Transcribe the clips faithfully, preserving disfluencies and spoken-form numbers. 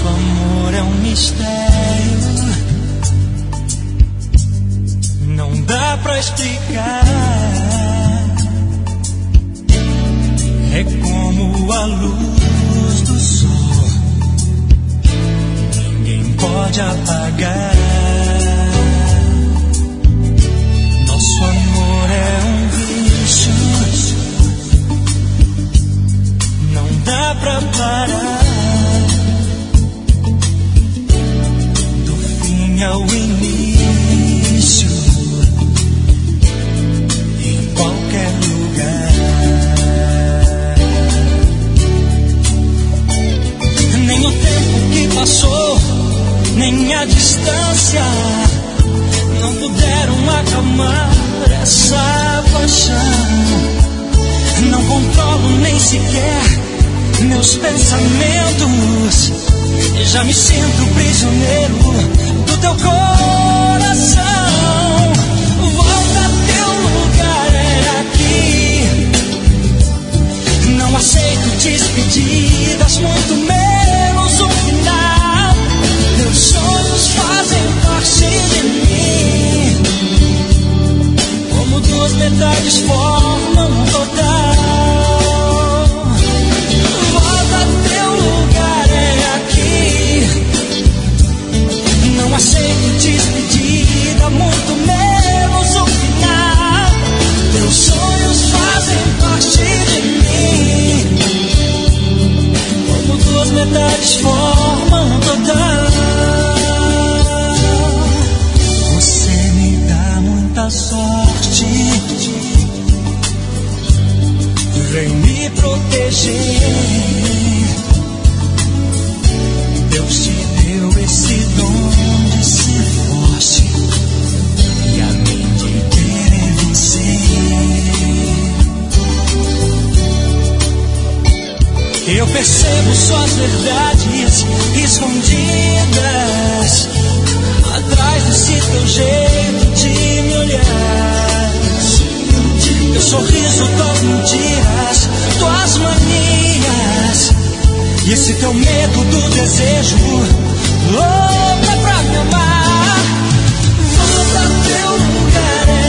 amor é um mistério, não dá pra explicar. É como a luz do sol, ninguém pode apagar. Nosso amor é um vício, não dá pra parar. Do fim ao início, em qualquer lugar. Nem o tempo que passou, nem a distância não puderam acalmar essa paixão. Não controlo nem sequer meus pensamentos, já me sinto prisioneiro do teu coração. Volta, teu lugar é aqui. Não aceito despedidas, muito menos um final. Meus sonhos fazem parte de mim, como duas metades formam um total. Volta, teu lugar é aqui. Não aceito despedida, muito menos um final. Teus sonhos fazem parte de mim, como duas metades formam um total. Você me dá muita sorte, vem me proteger. Deus te deu esse dom de ser forte e a mim de querer vencer. Eu percebo suas verdades escondidas atrás desse teu jeito de me olhar. Teu sorriso, tuas mentiras, tuas manias e esse teu medo do desejo, louca pra me amar. Volta, teu lugar é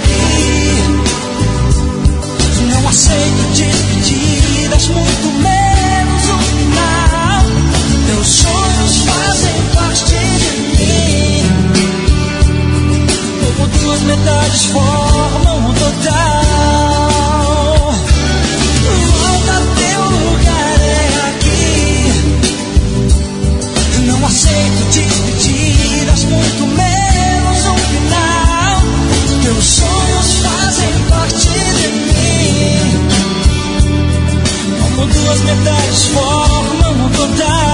aqui. Não aceito despedidas, muito menos um final. Teus sonhos fazem parte de mim, como duas metades formam um total. Volta, teu lugar é aqui. Não aceito despedidas, muito menos um final. Teus sonhos fazem parte de mim, como duas metades formam um total.